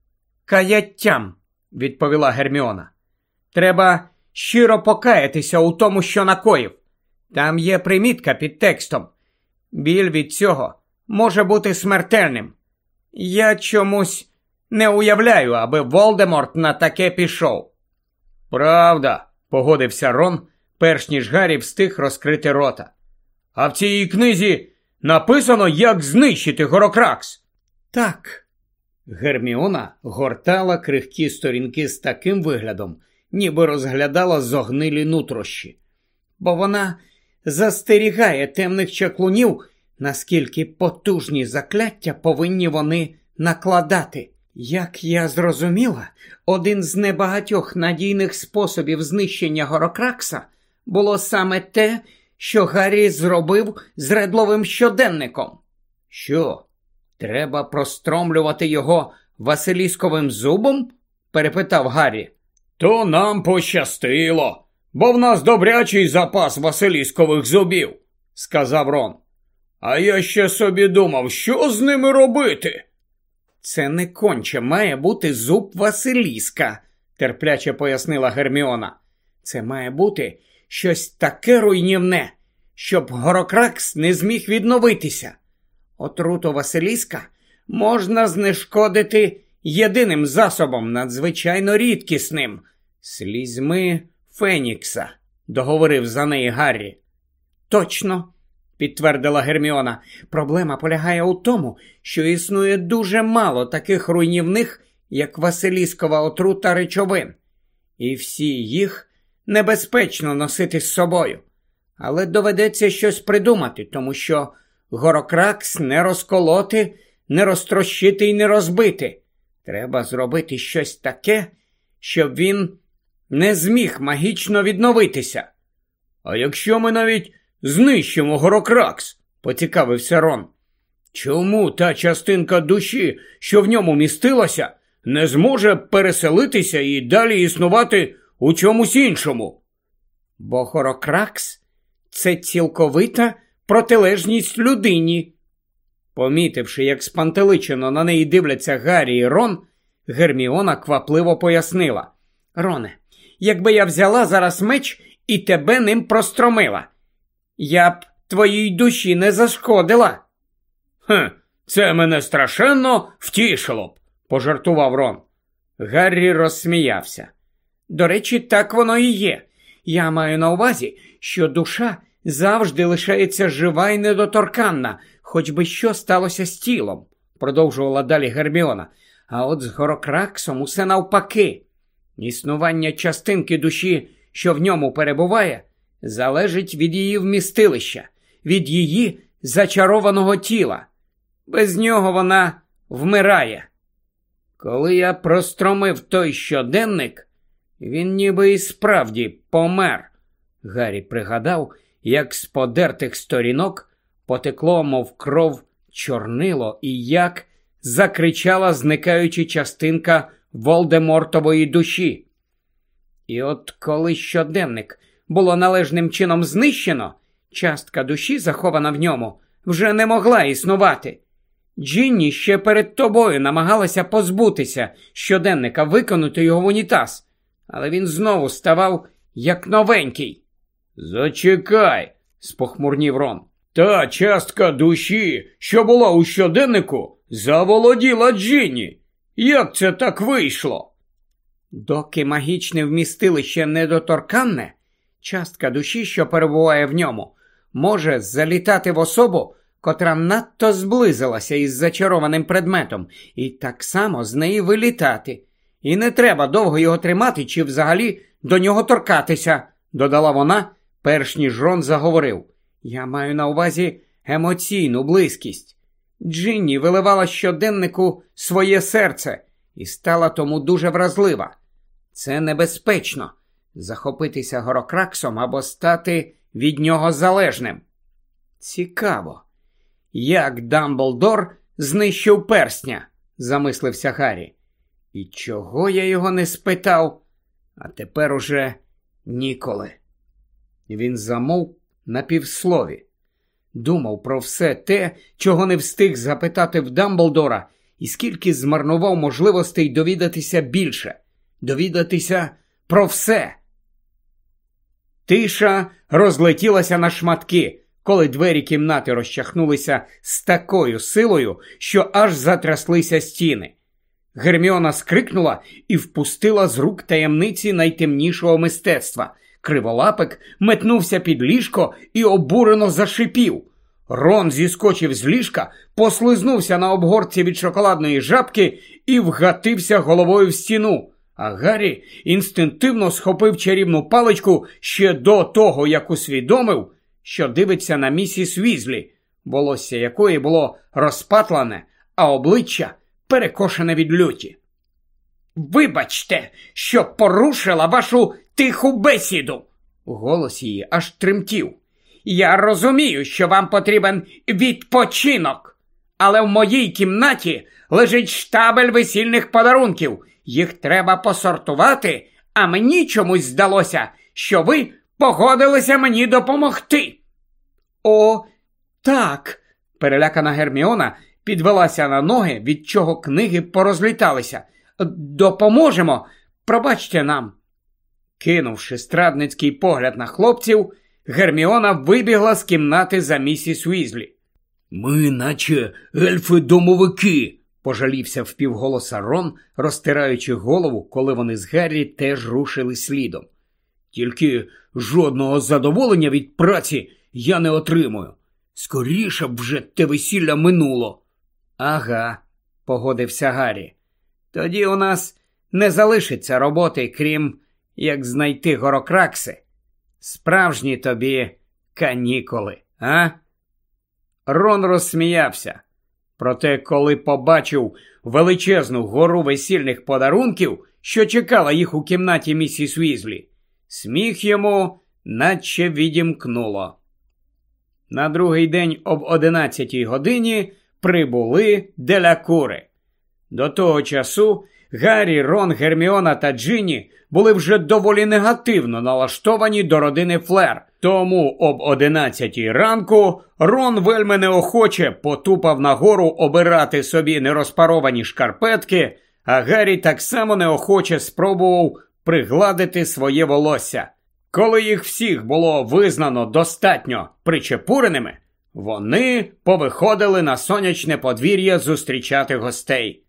«Каяттям», – відповіла Герміона. «Треба щиро покаятися у тому, що накоїв. Там є примітка під текстом. Біль від цього може бути смертельним. Я чомусь не уявляю, аби Волдеморт на таке пішов». «Правда», – погодився Рон, перш ніж Гаррі встиг розкрити рота. «А в цій книзі написано, як знищити Горокракс». «Так». Герміона гортала крихкі сторінки з таким виглядом, ніби розглядала зогнилі нутрощі. Бо вона застерігає темних чаклунів, наскільки потужні закляття повинні вони накладати. Як я зрозуміла, один з небагатьох надійних способів знищення Горокракса було саме те, що Гаррі зробив з Редловим щоденником. Що, треба простромлювати його Василісковим зубом? Перепитав Гаррі. То нам пощастило, бо в нас добрячий запас Василіскових зубів, сказав Рон. А я ще собі думав, що з ними робити? Це не конче має бути зуб Василіска, терпляче пояснила Герміона. Це має бути щось таке руйнівне, щоб Горокракс не зміг відновитися. Отруту Василіска можна знешкодити єдиним засобом, надзвичайно рідкісним – слізьми Фенікса, договорив за неї Гаррі. Точно, підтвердила Герміона. Проблема полягає у тому, що існує дуже мало таких руйнівних, як Василіскова отрута речовин. І всі їх небезпечно носити з собою. Але доведеться щось придумати, тому що Горокракс не розколоти, не розтрощити і не розбити. Треба зробити щось таке, щоб він не зміг магічно відновитися. А якщо ми навіть знищимо Горокракс, поцікавився Рон, чому та частинка душі, що в ньому містилася, не зможе переселитися і далі існувати у чомусь іншому? Бо Горокракс – це цілковита протилежність людині. Помітивши, як спантеличено на неї дивляться Гаррі і Рон, Герміона квапливо пояснила. Роне, якби я взяла зараз меч і тебе ним простромила, я б твоїй душі не зашкодила. Це мене страшенно втішило б, пожартував Рон. Гаррі розсміявся. До речі, так воно і є. Я маю на увазі, що душа завжди лишається жива і недоторканна, хоч би що сталося з тілом, продовжувала далі Герміона. А от з Горокраксом усе навпаки. Існування частинки душі, що в ньому перебуває, залежить від її вмістилища, від її зачарованого тіла. Без нього вона вмирає. Коли я простромив той щоденник, він ніби і справді помер. Гаррі пригадав, як з подертих сторінок потекло, мов кров, чорнило, і як закричала зникаюча частинка Волдемортової душі. І от коли щоденник було належним чином знищено, частка душі, захована в ньому, вже не могла існувати. Джинні ще перед тобою намагалася позбутися щоденника, викинути його в унітаз, але він знову ставав як новенький. Зачекай, спохмурнів Рон. Та частка душі, що була у щоденнику, заволоділа Джинні. Як це так вийшло? Доки магічне вмістилище недоторканне, частка душі, що перебуває в ньому, може залітати в особу, котра надто зблизилася із зачарованим предметом, і так само з неї вилітати. І не треба довго його тримати чи взагалі до нього торкатися, додала вона, перш ніж Рон заговорив. Я маю на увазі емоційну близькість. Джинні виливала щоденнику своє серце і стала тому дуже вразлива. Це небезпечно – захопитися Горокраксом або стати від нього залежним. Цікаво. Як Дамблдор знищив персня, замислився Гаррі. І чого я його не спитав? А тепер уже ніколи. Він замовк на півслові. Думав про все те, чого не встиг запитати в Дамблдора, і скільки змарнував можливостей довідатися більше. Довідатися про все. Тиша розлетілася на шматки, коли двері кімнати розчахнулися з такою силою, що аж затряслися стіни. Герміона скрикнула і впустила з рук таємниці найтемнішого мистецтва. Криволапик метнувся під ліжко і обурено зашипів. Рон зіскочив з ліжка, послизнувся на обгортці від шоколадної жабки і вгатився головою в стіну. А Гаррі інстинктивно схопив чарівну паличку ще до того, як усвідомив, що дивиться на місіс Візлі, волосся якої було розпатлене, а обличчя перекошене від люті. «Вибачте, що порушила вашу тиху бесіду!» Голос її аж тремтів. «Я розумію, що вам потрібен відпочинок, але в моїй кімнаті лежить штабель весільних подарунків. Їх треба посортувати, а мені чомусь здалося, що ви погодилися мені допомогти». «О, так!» Перелякана Герміона підвелася на ноги, від чого книги порозліталися. «Допоможемо! Пробачте нам!» Кинувши страдницький погляд на хлопців, Герміона вибігла з кімнати за місіс Уізлі. «Ми наче ельфи-домовики», – пожалівся впівголоса Рон, розтираючи голову, коли вони з Гаррі теж рушили слідом. «Тільки жодного задоволення від праці я не отримую. Скоріше б вже те весілля минуло. Ага, погодився Гаррі. Тоді у нас не залишиться роботи, крім як знайти горокракси. Справжні тобі канікули, а? Рон розсміявся. Проте, коли побачив величезну гору весільних подарунків, що чекала їх у кімнаті місіс Уізлі, сміх йому наче відімкнуло. На другий день об 11-й годині прибули Делякури. До того часу Гаррі, Рон, Герміона та Джинні були вже доволі негативно налаштовані до родини Флер. Тому об 11-й ранку Рон вельми неохоче потупав нагору обирати собі нерозпаровані шкарпетки, а Гаррі так само неохоче спробував пригладити своє волосся. Коли їх всіх було визнано достатньо причепуреними, вони повиходили на сонячне подвір'я зустрічати гостей.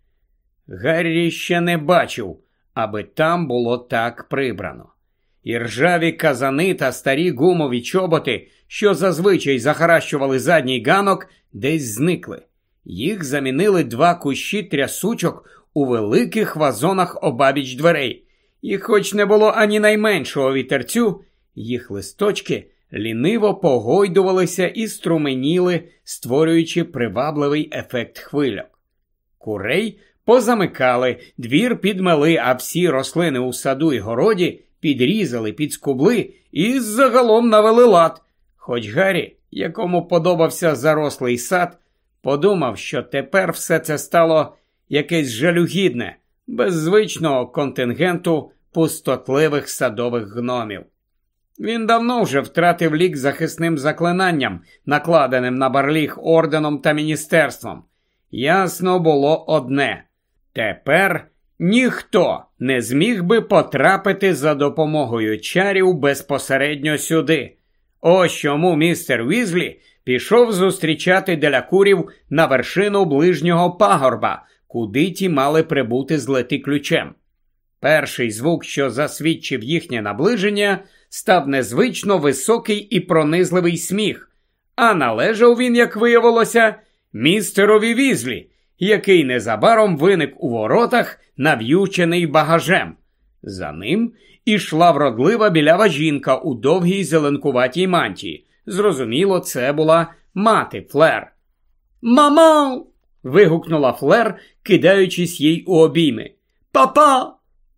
Гаррі ще не бачив, аби там було так прибрано. І ржаві казани та старі гумові чоботи, що зазвичай захаращували задній ганок, десь зникли. Їх замінили 2 кущі трясучок у великих вазонах обабіч дверей. І хоч не було ані найменшого вітерцю, їх листочки ліниво погойдувалися і струменіли, створюючи привабливий ефект хвильок. Курей позамикали, двір підмели, а всі рослини у саду й городі підрізали, підскубли і загалом навели лад. Хоч Гаррі, якому подобався зарослий сад, подумав, що тепер все це стало якесь жалюгідне, без звичного контингенту пустотливих садових гномів. Він давно вже втратив лік захисним заклинанням, накладеним на Барліг орденом та міністерством. Ясно було одне – тепер ніхто не зміг би потрапити за допомогою чарів безпосередньо сюди. Ось чому містер Уізлі пішов зустрічати Делякурів на вершину ближнього пагорба, куди ті мали прибути з лети-ключем. Перший звук, що засвідчив їхнє наближення, став незвично високий і пронизливий сміх, а належав він, як виявилося, містерові Візлі, який незабаром виник у воротах, нав'ючений багажем. За ним ішла вродлива білява жінка у довгій зеленкуватій мантії. Зрозуміло, це була мати Флер. «Мама!» – вигукнула Флер, кидаючись їй у обійми. «Папа!»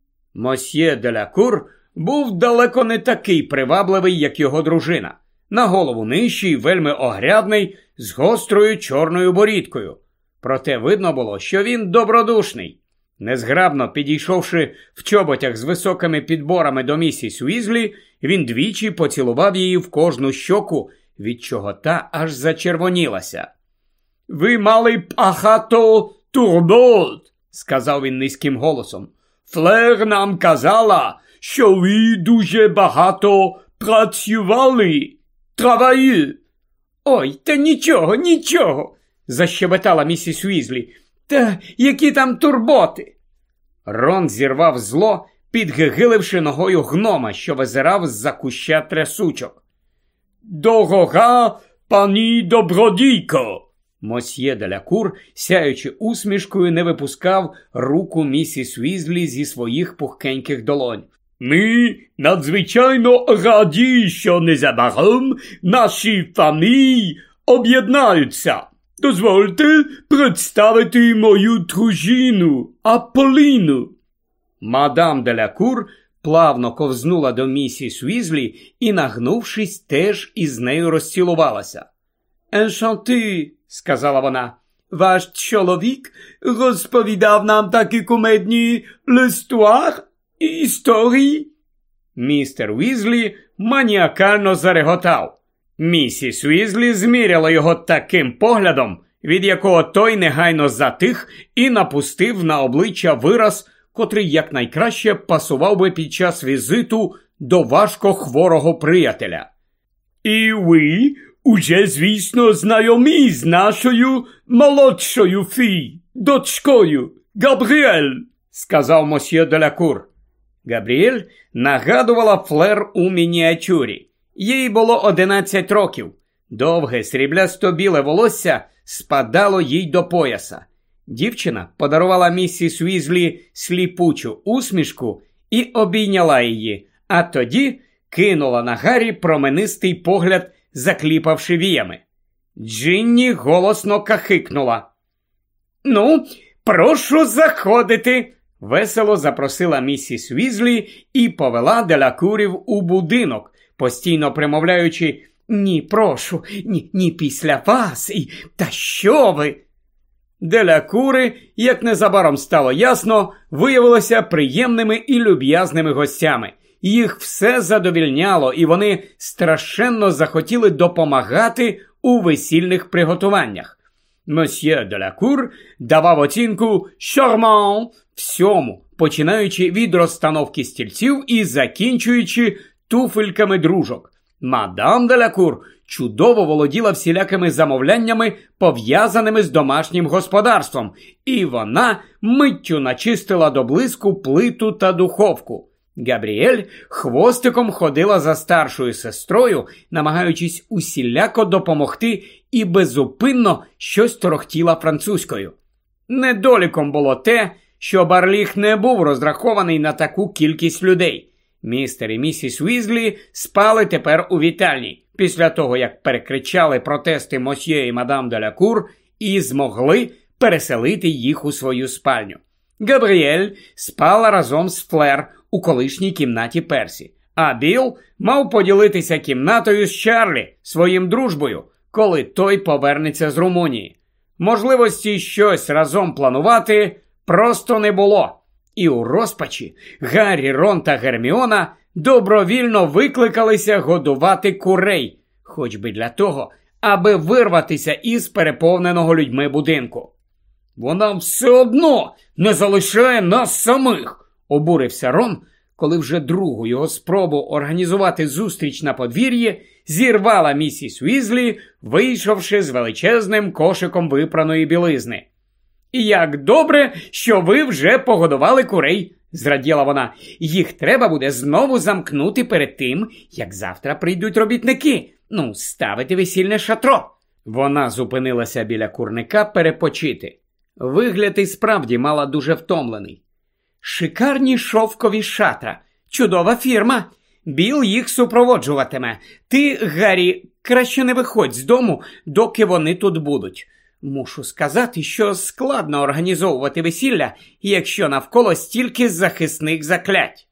Мосьє Делякур був далеко не такий привабливий, як його дружина. На голову нижчий, вельми огрядний, з гострою чорною борідкою. Проте видно було, що він добродушний. Незграбно підійшовши в чоботях з високими підборами до місіс Уізлі, він двічі поцілував її в кожну щоку, від чого та аж зачервонілася. «Ви мали б багато турбот», – сказав він низьким голосом. «Флер нам казала, що ви дуже багато працювали. Travaillez». «Ой, та нічого», – защебетала місіс Уізлі. «Та які там турботи?» Рон зірвав зло, підгигиливши ногою гнома, що визирав з-за куща трясучок. «Дорога пані добродійко!» Мосьє Делякур, сяючи усмішкою, не випускав руку місіс Уізлі зі своїх пухкеньких долонь. «Ми надзвичайно раді, що незабаром наші фамілії об'єднаються. Дозвольте представити мою дружину Аполліну». Мадам Делякур плавно ковзнула до місіс Уізлі і, нагнувшись, теж із нею розцілувалася. «Еншанти», – сказала вона, – «ваш чоловік розповідав нам такі кумедні l'histoire і історії». Містер Уізлі маніакально зареготав. Місіс Уізлі зміряла його таким поглядом, від якого той негайно затих і напустив на обличчя вираз, котрий якнайкраще пасував би під час візиту до важко хворого приятеля. «І ви уже, звісно, знайомі з нашою молодшою дочкою, Габріель», – сказав мосьє Делякур. Габріель нагадувала Флер у мініатюрі. Їй було 11 років. Довге сріблясто-біле волосся спадало їй до пояса. Дівчина подарувала місіс Уізлі сліпучу усмішку і обійняла її, а тоді кинула на Гаррі променистий погляд, закліпавши віями. Джинні голосно кахикнула. «Ну, прошу заходити!» – весело запросила місіс Уізлі і повела Делякурів у будинок, постійно примовляючи «Ні, прошу, ні після вас, і та що ви?» Делякури, як незабаром стало ясно, виявилися приємними і люб'язними гостями. Їх все задовільняло, і вони страшенно захотіли допомагати у весільних приготуваннях. Месьє Делякур давав оцінку «Шарман» всьому, починаючи від розстановки стільців і закінчуючи туфельками дружок. Мадам Делякур чудово володіла всілякими замовляннями, пов'язаними з домашнім господарством, і вона миттю начистила до блиску плиту та духовку. Габріель хвостиком ходила за старшою сестрою, намагаючись усіляко допомогти, і безупинно щось торохтіла французькою. Недоліком було те, що Барліг не був розрахований на таку кількість людей. Містер і місіс Уізлі спали тепер у вітальні, після того, як перекричали протести мосьє і мадам Делякур і змогли переселити їх у свою спальню. Габріель спала разом з Флер у колишній кімнаті Персі, а Біл мав поділитися кімнатою з Чарлі, своїм дружбою, коли той повернеться з Румунії. Можливості щось разом планувати просто не було. І у розпачі Гаррі, Рон та Герміона добровільно викликалися годувати курей, хоч би для того, аби вирватися із переповненого людьми будинку. «Вона все одно не залишає нас самих», – обурився Рон, коли вже другу його спробу організувати зустріч на подвір'ї зірвала місіс Уізлі, вийшовши з величезним кошиком випраної білизни. «Як добре, що ви вже погодували курей», – зраділа вона. «Їх треба буде знову замкнути перед тим, як завтра прийдуть робітники. Ставити весільне шатро». Вона зупинилася біля курника перепочити. Вигляд і справді мала дуже втомлений. «Шикарні шовкові шатра. Чудова фірма. Біл їх супроводжуватиме. Ти, Гаррі, краще не виходь з дому, доки вони тут будуть. Мушу сказати, що складно організовувати весілля, якщо навколо стільки захисних заклять».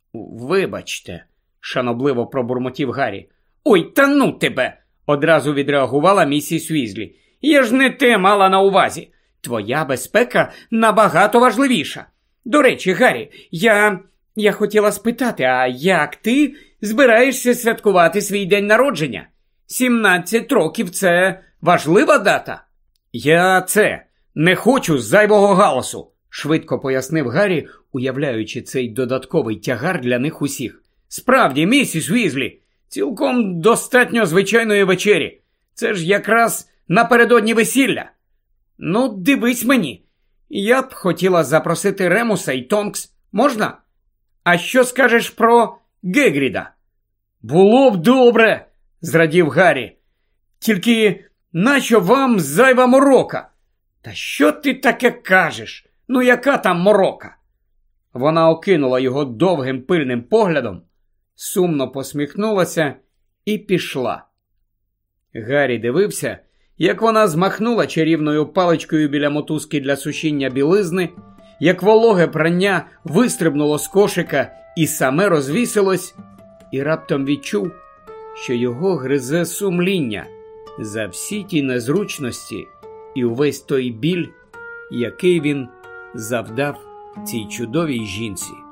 «Вибачте», – шанобливо пробурмотів Гаррі. «Ой, та ну тебе!» – одразу відреагувала місіс Уізлі. «Я ж не те мала на увазі. Твоя безпека набагато важливіша. До речі, Гаррі, я хотіла спитати, а як ти збираєшся святкувати свій день народження? 17 років – це важлива дата?» «Я не хочу зайвого галасу», – швидко пояснив Гаррі, уявляючи цей додатковий тягар для них усіх. «Справді, місіс Уізлі, цілком достатньо звичайної вечері. Це ж якраз напередодні весілля. Дивись мені. Я б хотіла запросити Ремуса і Тонкс. Можна? А що скажеш про Гегріда?» «Було б добре», – зрадів Гаррі. «Тільки нащо вам зайва морока?» «Та що ти таке кажеш? Яка там морока?» Вона окинула його довгим пильним поглядом, сумно посміхнулася і пішла. Гаррі дивився, як вона змахнула чарівною паличкою біля мотузки для сушіння білизни, як вологе прання вистрибнуло з кошика і саме розвісилось, і раптом відчув, що його гризе сумління за всі ті незручності і увесь той біль, який він завдав цій чудовій жінці.